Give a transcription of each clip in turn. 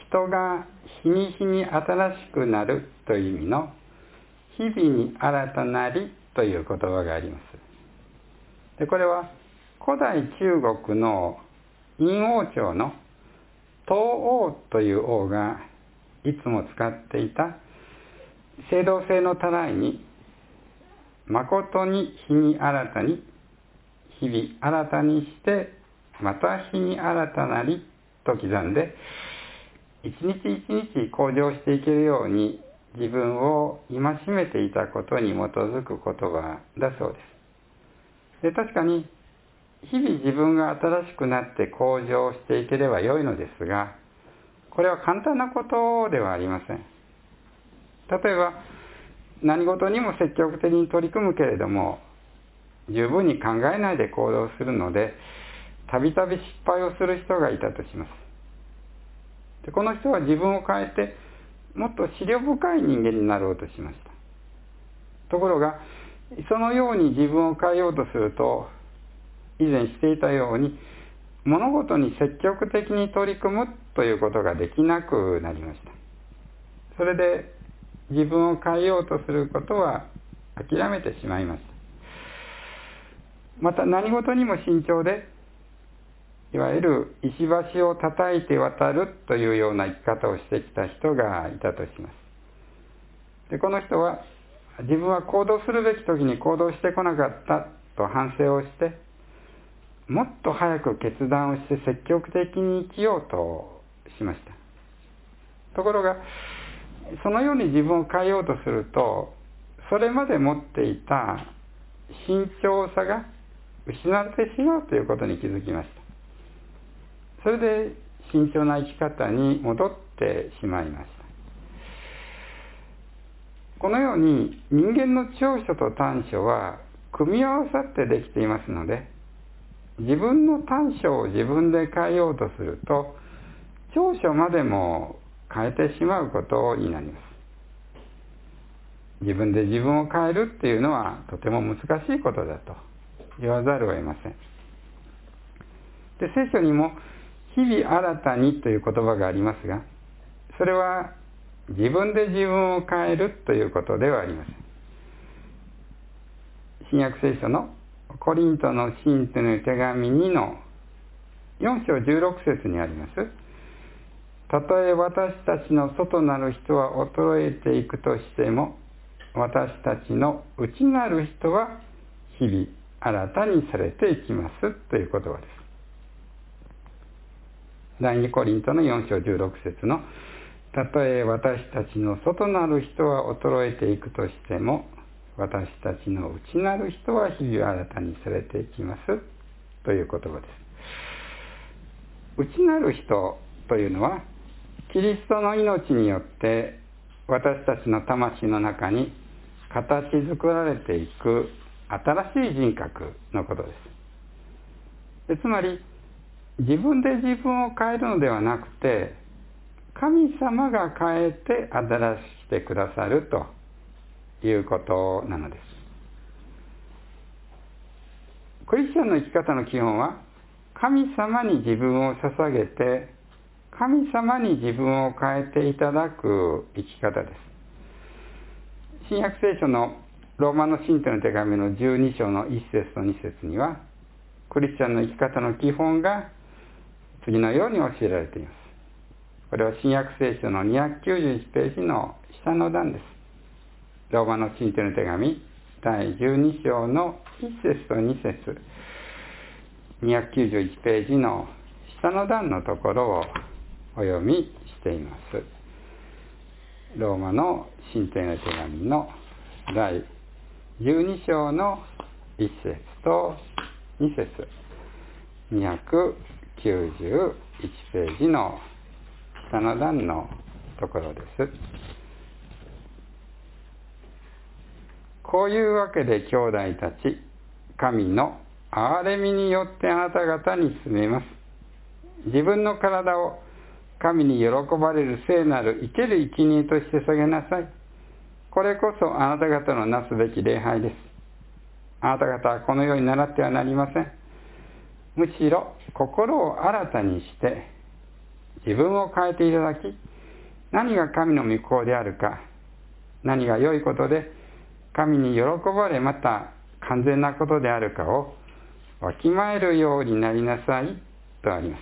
人が日に日に新しくなるという意味の日々に新たなりという言葉があります。でこれは古代中国の殷王朝の東王という王がいつも使っていた青銅製のたらいに、誠に日に新たに、日々新たにしてまた日に新たなりと刻んで、一日一日向上していけるように自分を戒めていたことに基づく言葉だそうです。で確かに日々自分が新しくなって向上していければよいのですが、これは簡単なことではありません。例えば何事にも積極的に取り組むけれども十分に考えないで行動するので、たびたび失敗をする人がいたとします。でこの人は自分を変えてもっと思慮深い人間になろうとしました。ところがそのように自分を変えようとすると、以前していたように物事に積極的に取り組むということができなくなりました。それで自分を変えようとすることは諦めてしまいました。また何事にも慎重で、いわゆる石橋を叩いて渡るというような生き方をしてきた人がいたとします。でこの人は自分は行動するべき時に行動してこなかったと反省をして、もっと早く決断をして積極的に生きようとしました。ところがそのように自分を変えようとすると、それまで持っていた慎重さが失われてしまうということに気づきました。それで慎重な生き方に戻ってしまいました。このように人間の長所と短所は組み合わさってできていますので、自分の短所を自分で変えようとすると長所までも変えてしまうことになります。自分で自分を変えるっていうのはとても難しいことだと言わざるを得ません。で聖書にも日々新たにという言葉がありますが、それは自分で自分を変えるということではありません。新約聖書のコリントの信徒の手紙2の4章16節にあります。たとえ私たちの外なる人は衰えていくとしても、私たちの内なる人は日々新たにされていきますという言葉です。第2コリントの4章16節のたとえ私たちの外なる人は衰えていくとしても、私たちの内なる人は日々新たにされていきますという言葉です。内なる人というのはキリストの命によって私たちの魂の中に形作られていく新しい人格のことです。つまり自分で自分を変えるのではなくて、神様が変えて新しくしてくださるということなのです。クリスチャンの生き方の基本は、神様に自分を捧げて神様に自分を変えていただく生き方です。新約聖書のローマの信徒の手紙の12章の1節と2節には、クリスチャンの生き方の基本が次のように教えられています。これは新約聖書の291ページの下の段です。ローマの信徒の手紙第12章の1節と2節、291ページの下の段のところをお読みしています。ローマの信徒の手紙の第12章の1節と2節、291ページの下の段のところです。こういうわけで兄弟たち、神の憐れみによってあなた方に勧めます。自分の体を神に喜ばれる聖なる生ける生贄として捧げなさい。これこそあなた方のなすべき礼拝です。あなた方はこのように習ってはなりません。むしろ心を新たにして、 自分を変えていただき、何が神の御心であるか、何が良いことで神に喜ばれ、また完全なことであるかをわきまえるようになりなさいとあります。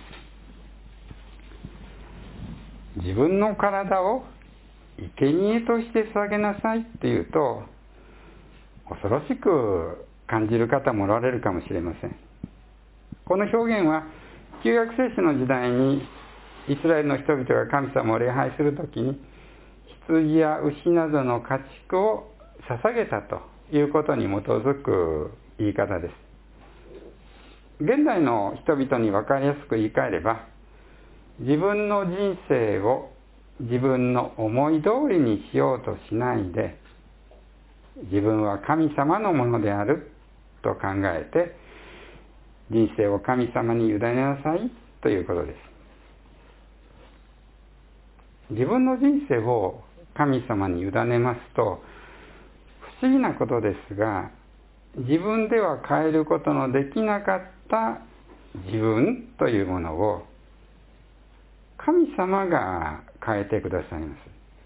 自分の体を生贄として捧げなさいっていうと、恐ろしく感じる方もおられるかもしれません。この表現は旧約聖書の時代にイスラエルの人々が神様を礼拝するときに羊や牛などの家畜を捧げたということに基づく言い方です。現代の人々に分かりやすく言い換えれば、自分の人生を自分の思い通りにしようとしないで、自分は神様のものであると考えて、人生を神様に委ねなさいということです。自分の人生を神様に委ねますと、不思議なことですが、自分では変えることのできなかった自分というものを神様が変えてくださいます。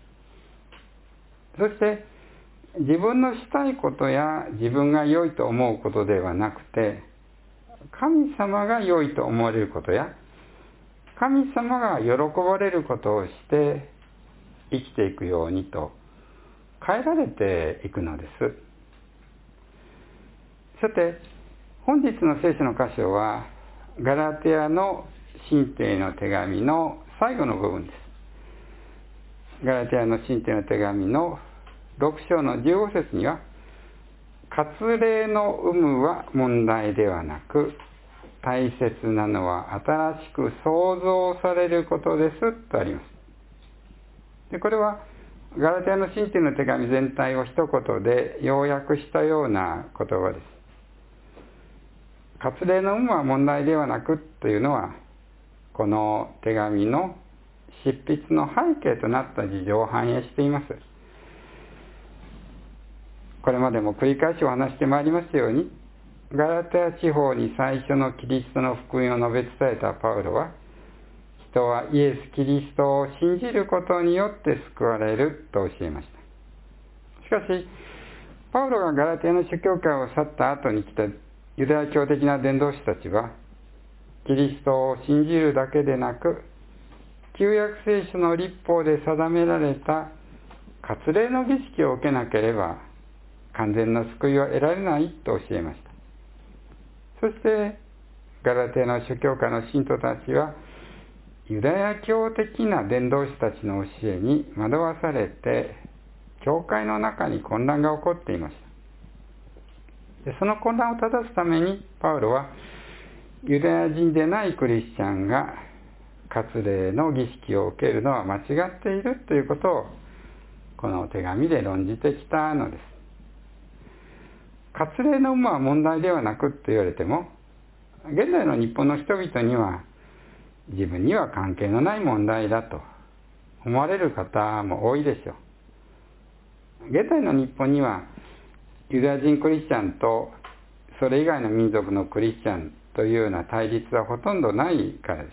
そして自分のしたいことや自分が良いと思うことではなくて、神様が良いと思われることや神様が喜ばれることをして生きていくようにと変えられていくのです。さて、本日の聖書の箇所はガラテヤの信徒への手紙の最後の部分です。ガラテヤの信徒への手紙の6章の15節には、割礼の有無は問題ではなく、大切なのは新しく創造されることですとあります。で、これはガラテヤの信徒への手紙全体を一言で要約したような言葉です。割礼の有無は問題ではなくというのは、この手紙の執筆の背景となった事情を反映しています。これまでも繰り返しお話してまいりますように、ガラテヤ地方に最初のキリストの福音を述べ伝えたパウロは、人はイエス・キリストを信じることによって救われると教えました。しかし、パウロがガラテヤの諸教会を去った後に来たユダヤ教的な伝道師たちは、キリストを信じるだけでなく、旧約聖書の律法で定められた割礼の儀式を受けなければ完全な救いを得られないと教えました。そしてガラテヤの諸教会の信徒たちはユダヤ教的な伝道師たちの教えに惑わされて、教会の中に混乱が起こっていました。で、その混乱を正すためにパウロはユダヤ人でないクリスチャンが割礼の儀式を受けるのは間違っているということをこの手紙で論じてきたのです。割礼の有無は問題ではなくと言われても、現代の日本の人々には自分には関係のない問題だと思われる方も多いでしょう。現代の日本にはユダヤ人クリスチャンとそれ以外の民族のクリスチャンというような対立はほとんどないからです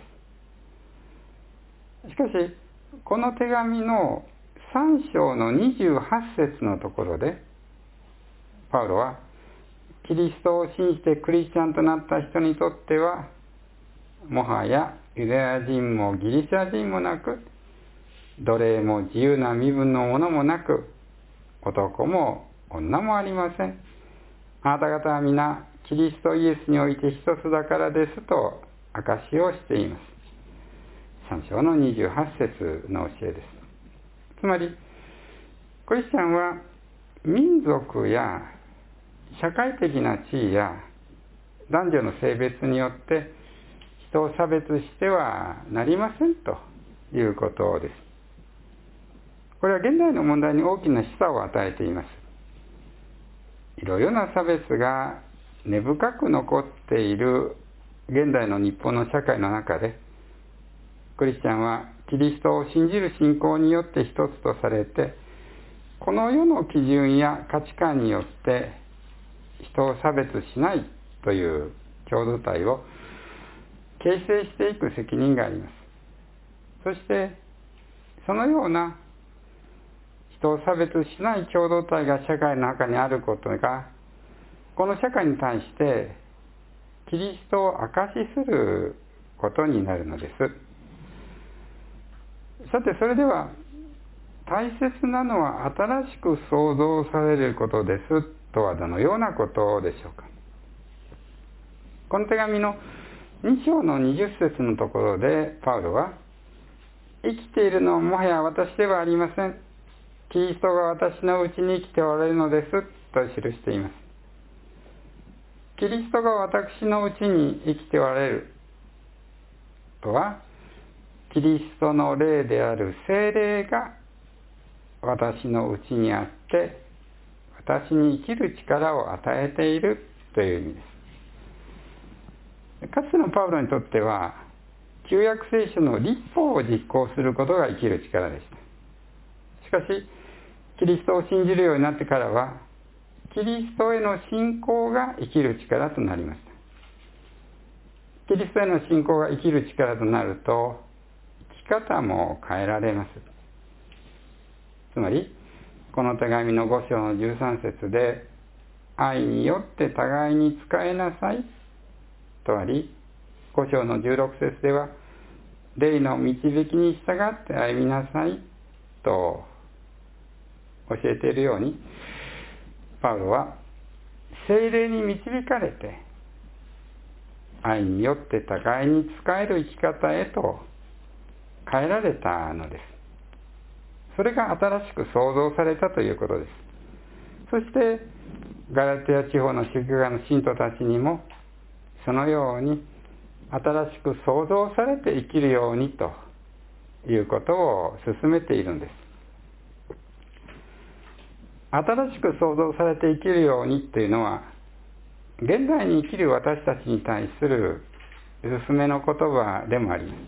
。しかし、この手紙の3章の28節のところで、パウロは、キリストを信じてクリスチャンとなった人にとっては、もはやユダヤ人もギリシャ人もなく、奴隷も自由な身分のものもなく、男も女もありません。あなた方は皆、キリストイエスにおいて一つだからですと証しをしています。3章の28節の教えです。つまり、クリスチャンは民族や社会的な地位や男女の性別によって人を差別してはなりませんということです。これは現代の問題に大きな示唆を与えています。いろいろな差別が根深く残っている現代の日本の社会の中で、クリスチャンはキリストを信じる信仰によって一つとされて、この世の基準や価値観によって人を差別しないという共同体を形成していく責任があります。 そしてそのような人を差別しない共同体が社会の中にあることが、この社会に対してキリストを証しすることになるのです。さて、それでは大切なのは新しく創造されることですとはどのようなことでしょうか。この手紙の2章の20節のところでパウロは、生きているのはもはや私ではありません。キリストが私のうちに生きておられるのですと記しています。キリストが私のうちに生きておられるとは、キリストの霊である聖霊が私のうちにあって、私に生きる力を与えているという意味です。かつてのパウロにとっては、旧約聖書の律法を実行することが生きる力でした。しかし、キリストを信じるようになってからは、キリストへの信仰が生きる力となりました。キリストへの信仰が生きる力となると、生き方も変えられます。つまり、この手紙の5章の13節で、愛によって互いに仕えなさいとあり、5章の16節では、霊の導きに従って歩みなさいと教えているように、パウロは聖霊に導かれて愛によって互いに仕える生き方へと変えられたのです。それが新しく創造されたということです。そしてガラテヤ地方の宗教家の信徒たちにもそのように新しく創造されて生きるようにということを進めているんです。新しく創造されて生きるようにというのは、現代に生きる私たちに対する勧めの言葉でもあります。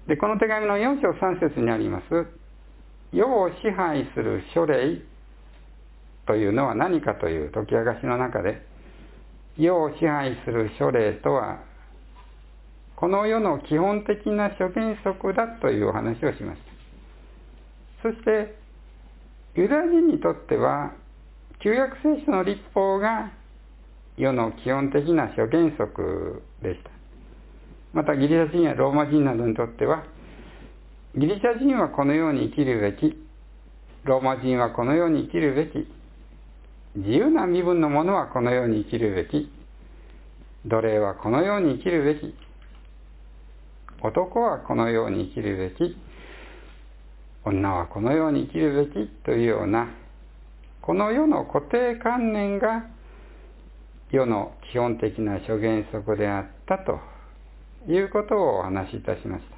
で、この手紙の4章3節にあります、世を支配する書類というのは何かという解き明かしの中で、世を支配する書類とは、この世の基本的な諸原則だというお話をしました。そして、ユダヤ人にとっては、旧約聖書の律法が世の基本的な諸原則でした。またギリシャ人やローマ人などにとっては、ギリシャ人はこのように生きるべき、ローマ人はこのように生きるべき、自由な身分の者はこのように生きるべき、奴隷はこのように生きるべき、男はこのように生きるべき、女はこのように生きるべきというような、この世の固定観念が世の基本的な諸原則であったということをお話しいたしました。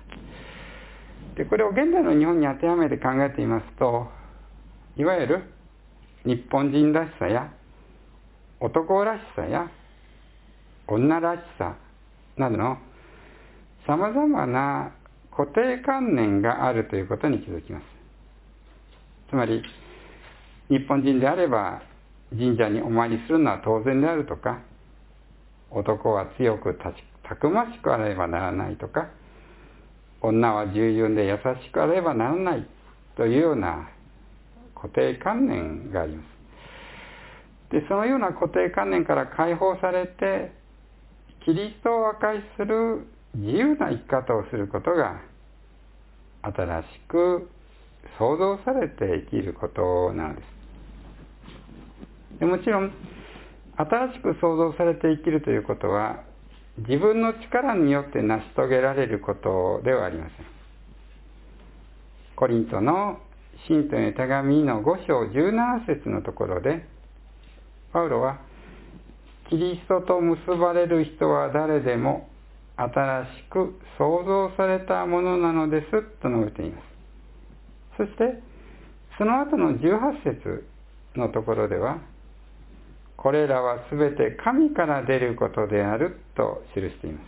で、これを現代の日本に当てはめて考えてみますと、いわゆる日本人らしさや男らしさや女らしさなどのさまざまな固定観念があるということに気づきます。つまり、日本人であれば神社にお参りするのは当然であるとか、男は強くたくましくあればならないとか、女は従順で優しくあればならないというような固定観念があります。で、そのような固定観念から解放されて、キリストを証しする自由な生き方をすることが、新しく創造されて生きることなのです。でもちろん、新しく創造されて生きるということは、自分の力によって成し遂げられることではありません。コリントの信徒への手紙の5章17節のところで、パウロは、キリストと結ばれる人は誰でも新しく創造されたものなのですと述べています。そして、その後の18節のところでは、これらはすべて神から出ることであると記しています。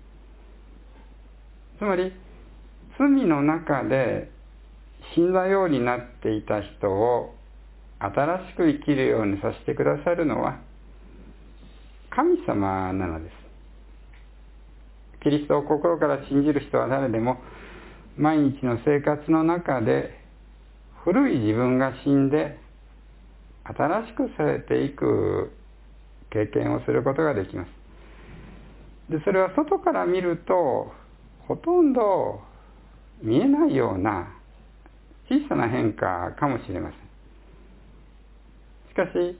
つまり、罪の中で死んだようになっていた人を新しく生きるようにさせてくださるのは神様なのです。 キリストを心から信じる人は誰でも毎日の生活の中で古い自分が死んで新しくされていく経験をすることができます。で、それは外から見るとほとんど見えないような小さな変化かもしれません。しかし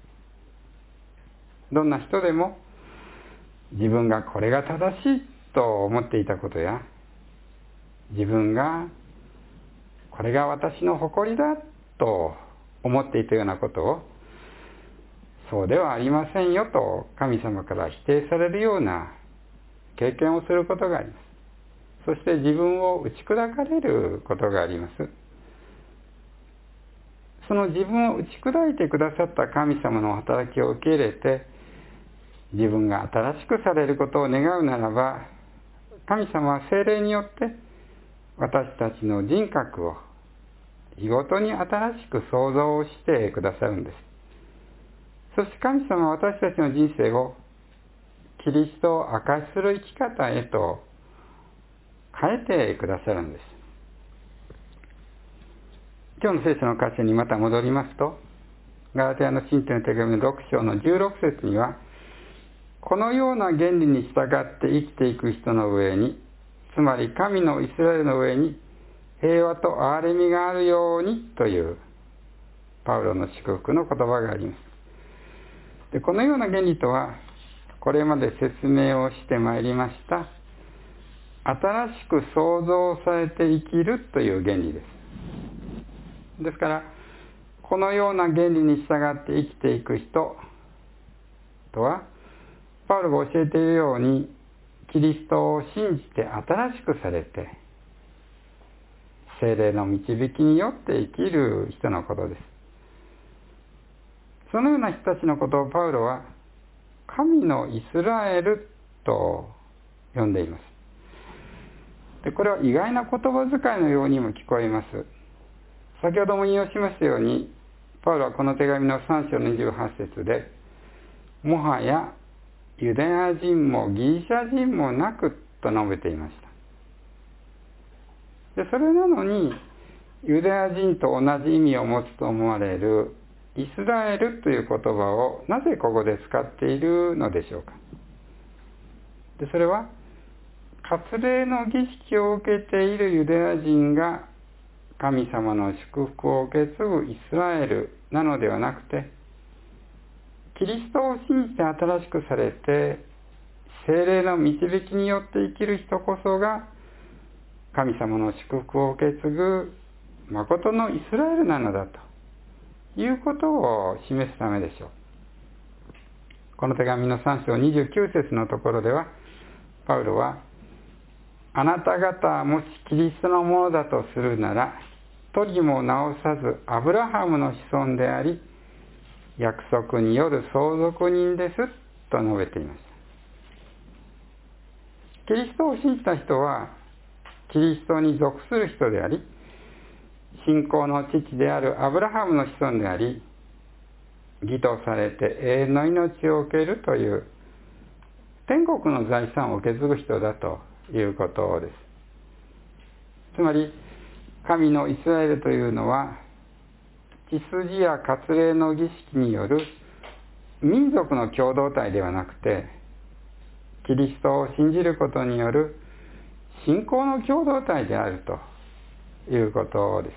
どんな人でも自分がこれが正しいと思っていたことや、自分がこれが私の誇りだと思っていたようなことを、そうではありませんよと神様から否定されるような経験をすることがあります。そして自分を打ち砕かれることがあります。その自分を打ち砕いてくださった神様の働きを受け入れて、自分が新しくされることを願うならば、神様は聖霊によって私たちの人格を日ごとに新しく創造してくださるんです。そして神様は私たちの人生をキリストを証しする生き方へと変えてくださるんです。今日の聖書の箇所にまた戻りますと、ガラテヤの信徒の手紙の6章の16節には、このような原理に従って生きていく人の上に、つまり神のイスラエルの上に平和と憐れみがあるようにというパウロの祝福の言葉があります。で、このような原理とは、これまで説明をしてまいりました新しく創造されて生きるという原理です。ですからこのような原理に従って生きていく人とは、パウロが教えているようにキリストを信じて新しくされて聖霊の導きによって生きる人のことです。そのような人たちのことをパウロは神のイスラエルと呼んでいます。で、これは意外な言葉遣いのようにも聞こえます。先ほども引用しましたように、パウロはこの手紙の3章の28節で、もはやユダヤ人もギリシャ人もなくと述べていました。で、それなのにユダヤ人と同じ意味を持つと思われるイスラエルという言葉をなぜここで使っているのでしょうか。で、それは割礼の儀式を受けているユダヤ人が神様の祝福を受け継ぐイスラエルなのではなくて、キリストを信じて新しくされて聖霊の導きによって生きる人こそが神様の祝福を受け継ぐ誠のイスラエルなのだということを示すためでしょう。この手紙の3章29節のところでは、パウロは、あなた方もしキリストのものだとするなら、取りも直さずアブラハムの子孫であり、約束による相続人ですと述べていました。キリストを信じた人は、キリストに属する人であり、信仰の父であるアブラハムの子孫であり、義とされて永遠の命を受けるという天国の財産を受け継ぐ人だということです。つまり神のイスラエルというのは、血筋や割礼の儀式による民族の共同体ではなくて、キリストを信じることによる信仰の共同体であるということです。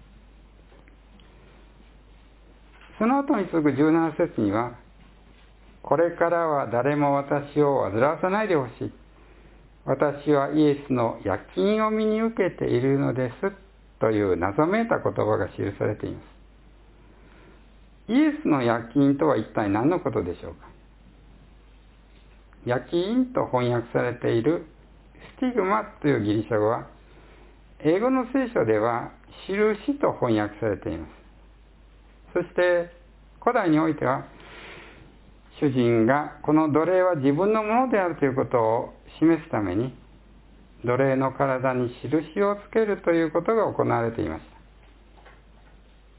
その後に続く17節には、これからは誰も私を煩わさないでほしい。私はイエスの約金を身に受けているのですという謎めいた言葉が記されています。イエスの約金とは一体何のことでしょうか。約金と翻訳されているスティグマというギリシャ語は、英語の聖書では印と翻訳されています。そして古代においては、主人がこの奴隷は自分のものであるということを示すために、奴隷の体に印をつけるということが行われていました。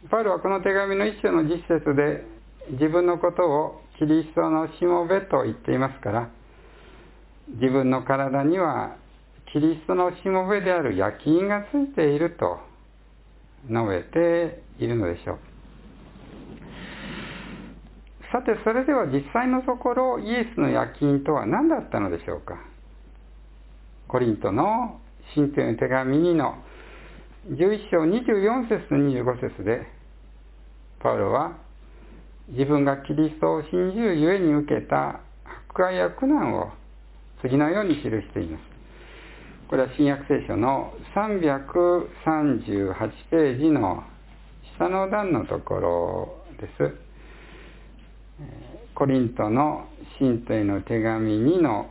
パウロはこの手紙の一章の10節で自分のことをキリストのしもべと言っていますから、 自分の体にはキリストのしもべである焼き印がついていると述べているのでしょう。さて、それでは実際のところイエスの焼き印とは何だったのでしょうか。コリントの信徒への手紙2の11章24節と25節で、パウロは自分がキリストを信じるゆえに受けた迫害や苦難を次のように記しています。これは新約聖書の338ページの下の段のところです。コリントの信徒への手紙2の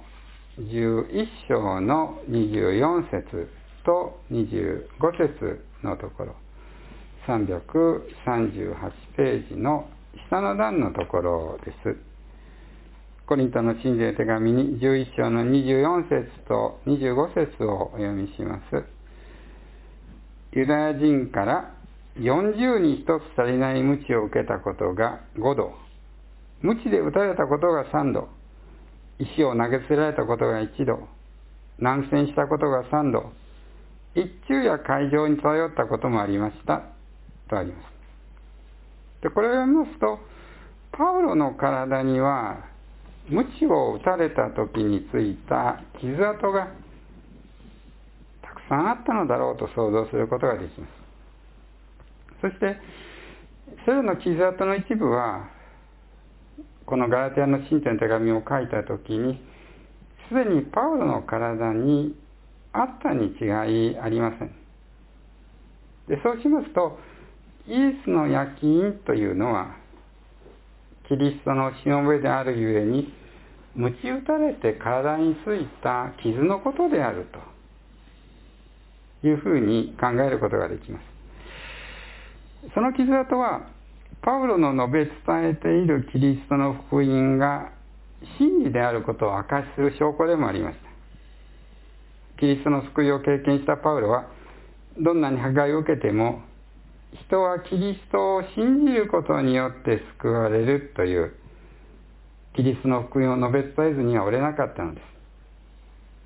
11章の24節と25節のところ、338ページの下の段のところです。コリントの信者への手紙に11章の24節と25節をお読みします。ユダヤ人から40に一つ足りない鞭を受けたことが5度、鞭で打たれたことが3度、石を投げつけられたことが1度、難戦したことが3度、一昼夜海上に漂ったこともありましたとあります。で、これを読みますと、パウロの体には鞭を打たれた時についた傷跡がたくさんあったのだろうと想像することができます。そしてそれらの傷跡の一部はこのガラテヤの信徒の手紙を書いた時にすでにパウロの体にあったに違いありません。で、そうしますとイエスの焼き印というのはキリストのしもべであるゆえに鞭打たれて体についた傷のことであるというふうに考えることができます。その傷跡はパウロの述べ伝えているキリストの福音が真理であることを証しする証拠でもありました。キリストの救いを経験したパウロはどんなに迫害を受けても人はキリストを信じることによって救われるというキリストの福音を述べ伝えずには折れなかったのです。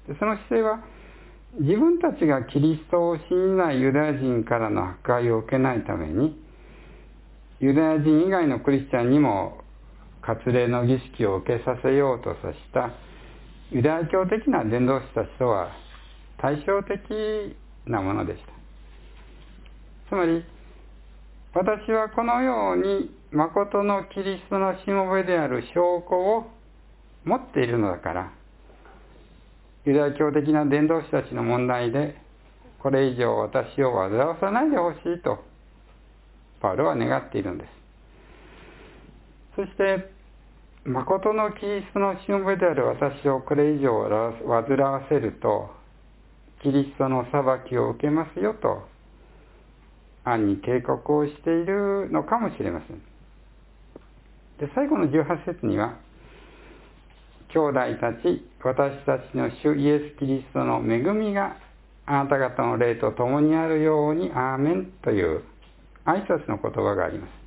で、その姿勢は自分たちがキリストを信じないユダヤ人からの迫害を受けないためにユダヤ人以外のクリスチャンにも割礼の儀式を受けさせようとさしたユダヤ教的な伝道師たちとは対照的なものでした。つまり私はこのように誠のキリストのしもべである証拠を持っているのだからユダヤ教的な伝道師たちの問題でこれ以上私を煩わさないでほしいとパウロは願っているんです。そして誠のキリストのしもべである私をこれ以上煩わせるとキリストの裁きを受けますよと暗に警告をしているのかもしれません。で、最後の18節には兄弟たち私たちの主イエス・キリストの恵みがあなた方の霊と共にあるようにアーメンという挨拶の言葉があります。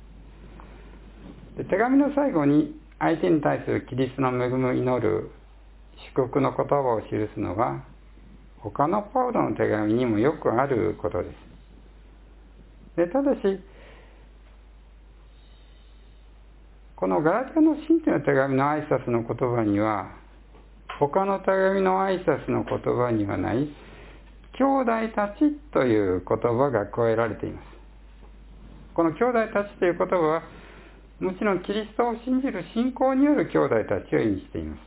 で、手紙の最後に相手に対するキリストの恵みを祈る祝福の言葉を記すのは他のパウロの手紙にもよくあることです。で、ただしこのガラテヤの信徒の手紙の挨拶の言葉には他の手紙の挨拶の言葉にはない兄弟たちという言葉が加えられています。この兄弟たちという言葉はもちろんキリストを信じる信仰による兄弟たちを意味しています。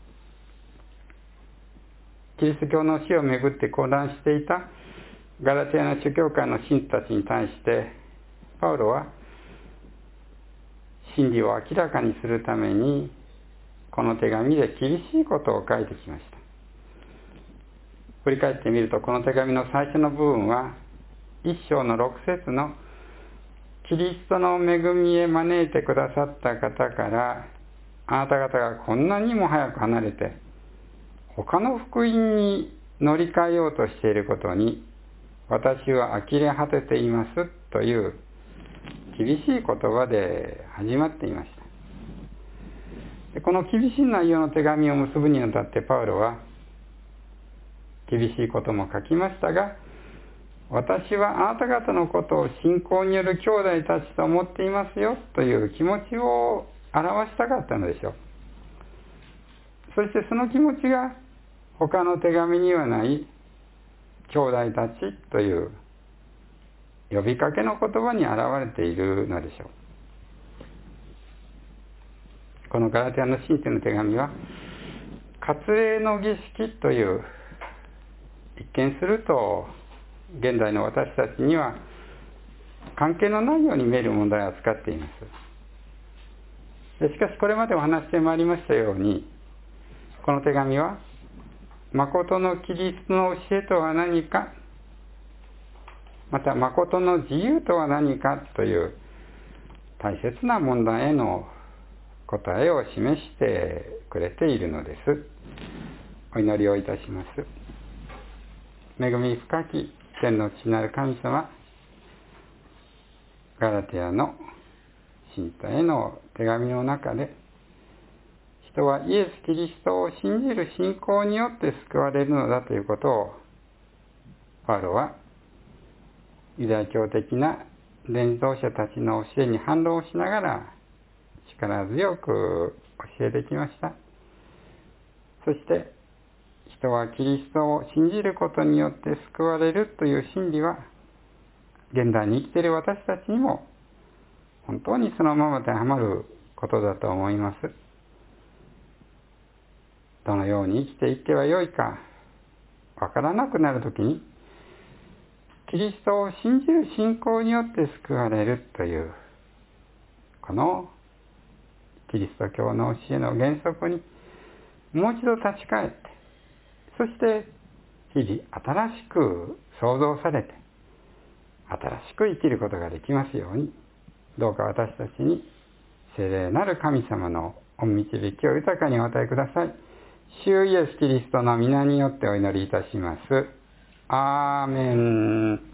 キリスト教の死をめぐって混乱していたガラテヤの諸教会の信徒たちに対してパウロは真理を明らかにするためにこの手紙で厳しいことを書いてきました。振り返ってみるとこの手紙の最初の部分は1章の6節のキリストの恵みへ招いてくださった方からあなた方がこんなにも早く離れて他の福音に乗り換えようとしていることに私は呆れ果てていますという厳しい言葉で始まっていました。で、この厳しい内容の手紙を結ぶにあたってパウロは厳しいことも書きましたが、私はあなた方のことを信仰による兄弟たちと思っていますよという気持ちを表したかったのでしょう。そしてその気持ちが他の手紙にはない兄弟たちという呼びかけの言葉に表れているのでしょう。このガラテヤの信徒の手紙は割礼の儀式という一見すると現代の私たちには関係のないように見える問題を扱っています。しかしこれまでお話してまいりましたように、この手紙は誠のキリストの教えとは何か、また誠の自由とは何かという大切な問題への答えを示してくれているのです。お祈りをいたします。恵み深き天の父なる神様、ガラテヤの信徒への手紙の中で、人はイエス・キリストを信じる信仰によって救われるのだということを、パウロはユダヤ教的な伝道者たちの教えに反論しながら力強く教えてきました。そして人はキリストを信じることによって救われるという真理は現代に生きている私たちにも本当にそのままではまることだと思います。どのように生きていってはよいかわからなくなるときに、キリストを信じる信仰によって救われるというこのキリスト教の教えの原則にもう一度立ち返って、そして日々新しく創造されて新しく生きることができますように、どうか私たちに聖霊なる神様の御導きを豊かにお与えください。主イエスキリストの皆によってお祈りいたします。アーメン。